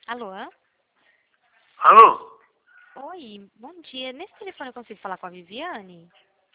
Alô? Alô? Oi, bom dia. Nesse telefone eu consigo falar com a Viviane?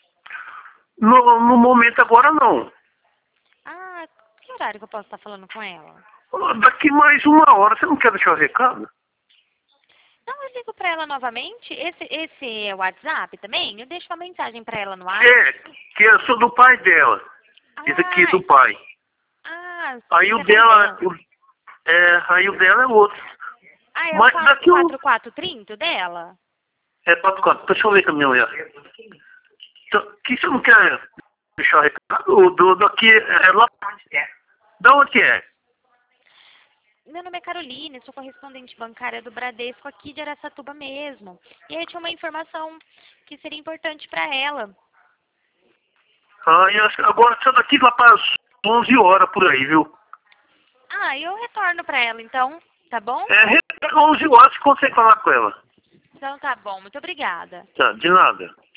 No momento agora não. Ah, que horário que eu posso estar falando com ela? Daqui mais uma hora, você não quer deixar o recado? Não, eu ligo pra ela novamente. Esse é o WhatsApp também? Eu deixo uma mensagem pra ela no É, WhatsApp. que eu sou do pai dela. Esse aqui, Ah, do pai. Aí esse o é pai dela, dela. aí o dela é outro. Ah, é o Mas daqui um... 4430 dela? É 44, deixa eu ver com a minha mulher. Então, que você não quer deixar o recado? Daqui é lá. Da onde que é? Meu nome é Caroline, sou correspondente bancária do Bradesco aqui de Araçatuba mesmo. E aí tinha uma informação que seria importante pra ela. Agora só daqui lá para as 11 horas por aí, viu? Ah, eu retorno pra ela então, tá bom? 11 horas você consegue falar com ela. Então tá bom, muito obrigada. Tá, de nada.